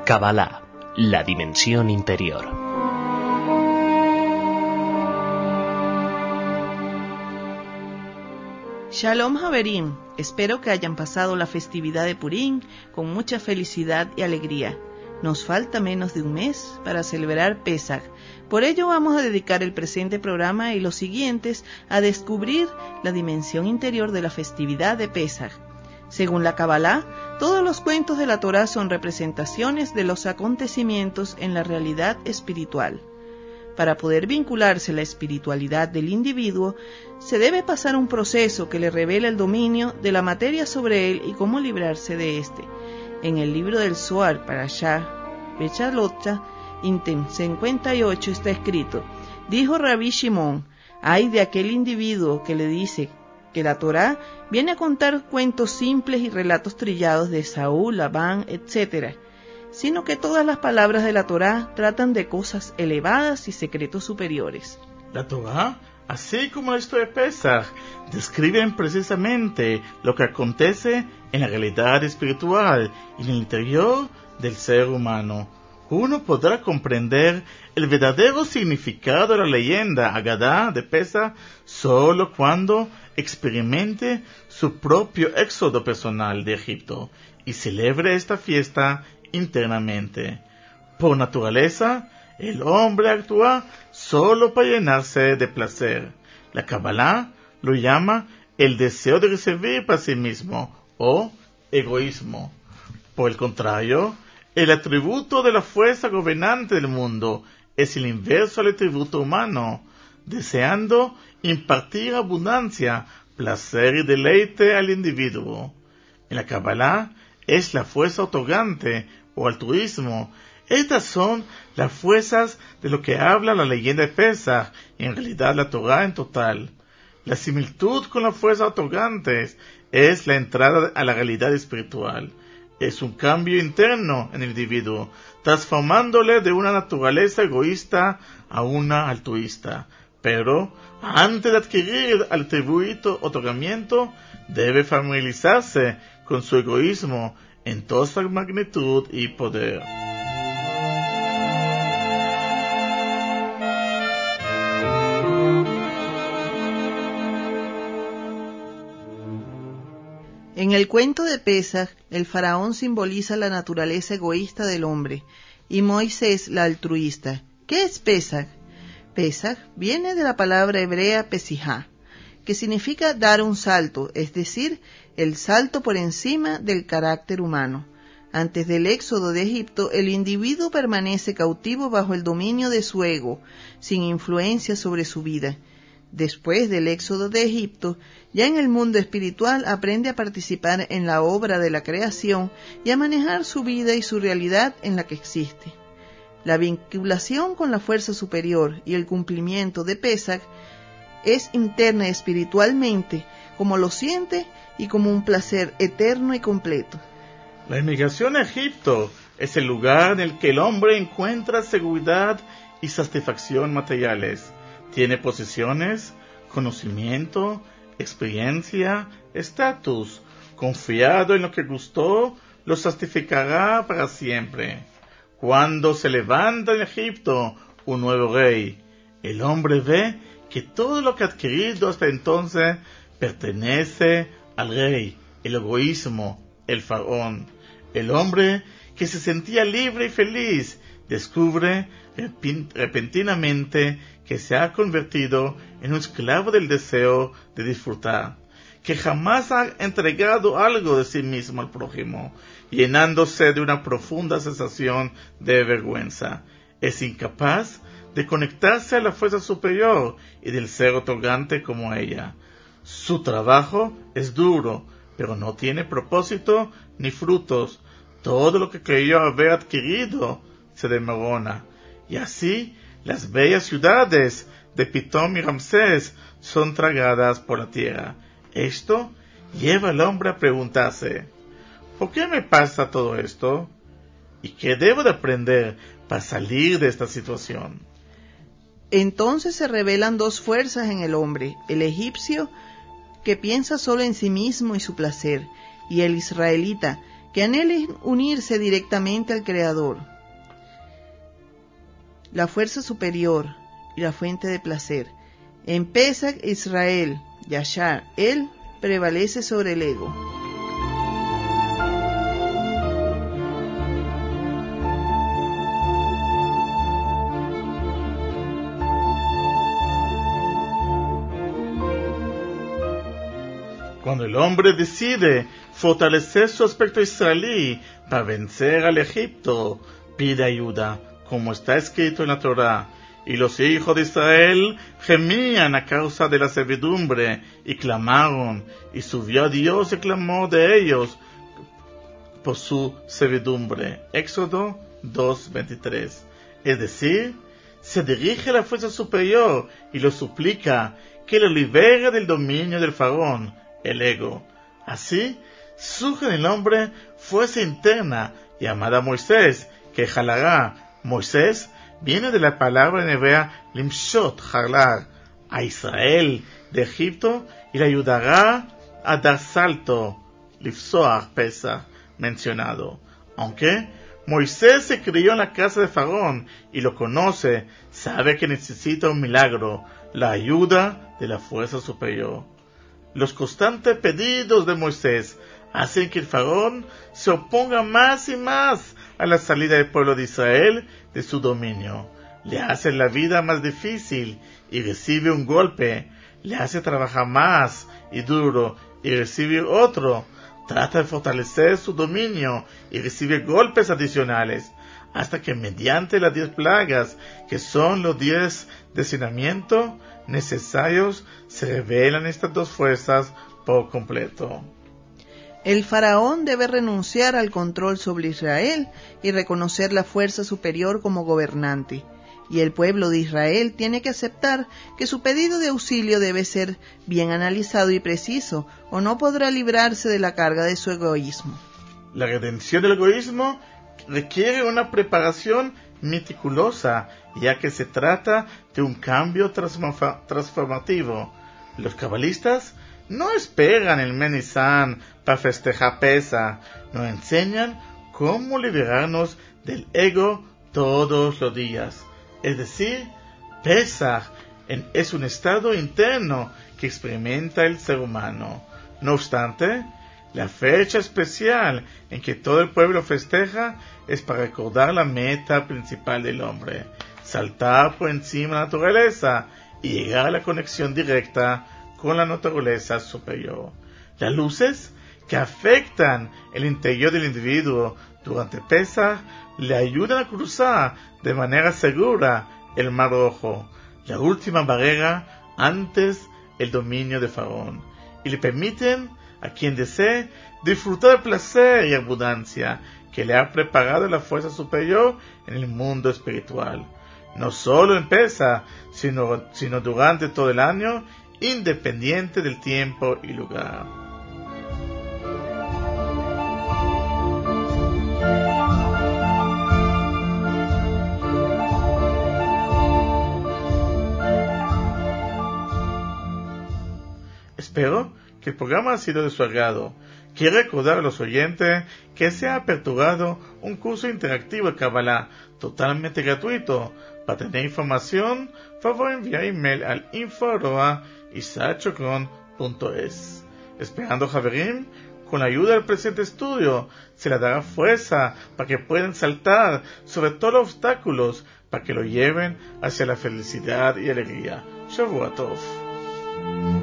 Kabbalah, la dimensión interior. Shalom Haverim, espero que hayan pasado la festividad de Purim con mucha felicidad y alegría. Nos falta menos de un mes para celebrar Pesach. Por ello vamos a dedicar el presente programa y los siguientes a descubrir la dimensión interior de la festividad de Pesach. Según la Kabbalah, todos los cuentos de la Torá son representaciones de los acontecimientos en la realidad espiritual. Para poder vincularse la espiritualidad del individuo, se debe pasar un proceso que le revela el dominio de la materia sobre él y cómo librarse de éste. En el libro del Zohar, Parashá Bechalotcha, Intem 58, está escrito: dijo Rabbi Shimon, ay de aquel individuo que le dice que la Torá viene a contar cuentos simples y relatos trillados de Saúl, Labán, etc., sino que todas las palabras de la Torá tratan de cosas elevadas y secretos superiores. La Torá, así como la historia de Pesach, describen precisamente lo que acontece en la realidad espiritual y en el interior del ser humano. Uno podrá comprender el verdadero significado de la leyenda Agadá de Pesach solo cuando experimente su propio éxodo personal de Egipto y celebre esta fiesta internamente. Por naturaleza, el hombre actúa solo para llenarse de placer. La Kabbalah lo llama el deseo de recibir para sí mismo o egoísmo. Por el contrario, el atributo de la fuerza gobernante del mundo es el inverso al atributo humano, deseando impartir abundancia, placer y deleite al individuo. En la Kabbalah es la fuerza otorgante o altruismo. Estas son las fuerzas de lo que habla la leyenda de Pesach y en realidad la Torá en total. La similitud con las fuerzas otorgantes es la entrada a la realidad espiritual. Es un cambio interno en el individuo, transformándole de una naturaleza egoísta a una altruista. Pero, antes de adquirir el atributo otorgamiento, debe familiarizarse con su egoísmo en toda su magnitud y poder. En el cuento de Pesach, el faraón simboliza la naturaleza egoísta del hombre y Moisés la altruista. ¿Qué es Pesach? Pesach viene de la palabra hebrea pesijá, que significa dar un salto, es decir, el salto por encima del carácter humano. Antes del éxodo de Egipto, el individuo permanece cautivo bajo el dominio de su ego, sin influencia sobre su vida. Después del éxodo de Egipto, ya en el mundo espiritual aprende a participar en la obra de la creación y a manejar su vida y su realidad en la que existe. La vinculación con la fuerza superior y el cumplimiento de Pesach es interna espiritualmente, como lo siente y como un placer eterno y completo. La emigración a Egipto es el lugar en el que el hombre encuentra seguridad y satisfacción materiales. Tiene posesiones, conocimiento, experiencia, estatus. Confiado en lo que gustó, lo satisfacerá para siempre. Cuando se levanta en Egipto un nuevo rey, el hombre ve que todo lo que ha adquirido hasta entonces pertenece al rey, el egoísmo, el faraón. El hombre que se sentía libre y feliz descubre repentinamente que se ha convertido en un esclavo del deseo de disfrutar, que jamás ha entregado algo de sí mismo al prójimo, llenándose de una profunda sensación de vergüenza. Es incapaz de conectarse a la fuerza superior y del ser otorgante como ella. Su trabajo es duro, pero no tiene propósito ni frutos. Todo lo que creyó haber adquirido se desmorona. Y así, las bellas ciudades de Pitón y Ramsés son tragadas por la tierra. Esto lleva al hombre a preguntarse: ¿por qué me pasa todo esto? ¿Y qué debo de aprender para salir de esta situación? Entonces se revelan dos fuerzas en el hombre: el egipcio, que piensa solo en sí mismo y su placer, y el israelita, que anhelen unirse directamente al Creador, la fuerza superior y la fuente de placer. En Pesach, Israel, Yashar, él prevalece sobre el ego. Cuando el hombre decide fortalecer su aspecto israelí para vencer al Egipto, pide ayuda, como está escrito en la Torá. Y los hijos de Israel gemían a causa de la servidumbre y clamaron, y subió a Dios el clamor de ellos por su servidumbre. Éxodo 2:23. Es decir, se dirige a la fuerza superior y lo suplica que lo libere del dominio del faraón, el ego. Así surge en el hombre fuerza interna llamada Moisés, que jalará. Moisés viene de la palabra en hebrea limshot, jalar, a Israel de Egipto y le ayudará a dar salto, lifsoar, pesa, mencionado. Aunque Moisés se crió en la casa de Faraón y lo conoce, sabe que necesita un milagro, la ayuda de la fuerza superior. Los constantes pedidos de Moisés hacen que el faraón se oponga más y más a la salida del pueblo de Israel de su dominio. Le hace la vida más difícil y recibe un golpe. Le hace trabajar más y duro y recibe otro. Trata de fortalecer su dominio y recibe golpes adicionales, hasta que mediante las 10 plagas, que son los 10 destinamientos necesarios, se revelan estas dos fuerzas por completo. El faraón debe renunciar al control sobre Israel y reconocer la fuerza superior como gobernante. Y el pueblo de Israel tiene que aceptar que su pedido de auxilio debe ser bien analizado y preciso, o no podrá librarse de la carga de su egoísmo. La redención del egoísmo requiere una preparación meticulosa, ya que se trata de un cambio transformativo. Los cabalistas no esperan el Menizán para festejar Pesach, nos enseñan cómo liberarnos del ego todos los días. Es decir, Pesach es un estado interno que experimenta el ser humano. No obstante, la fecha especial en que todo el pueblo festeja es para recordar la meta principal del hombre: saltar por encima de la naturaleza y llegar a la conexión directa con la naturaleza superior. Las luces que afectan el interior del individuo durante Pesach le ayudan a cruzar de manera segura el Mar Rojo, la última barrera antes el dominio de Faraón, y le permiten a quien desee disfrutar del placer y abundancia que le ha preparado la fuerza superior en el mundo espiritual, no solo en Pesach, sino durante todo el año, independiente del tiempo y lugar. Espero que el programa ha sido de su agrado. Quiero recordar a los oyentes que se ha aperturado un curso interactivo de Kabbalah totalmente gratuito. Para tener información, favor enviar email al info@isaachocron.es. Esperando Javerim, con la ayuda del presente estudio, se le dará fuerza para que puedan saltar sobre todos los obstáculos para que lo lleven hacia la felicidad y alegría. Shavua Tov.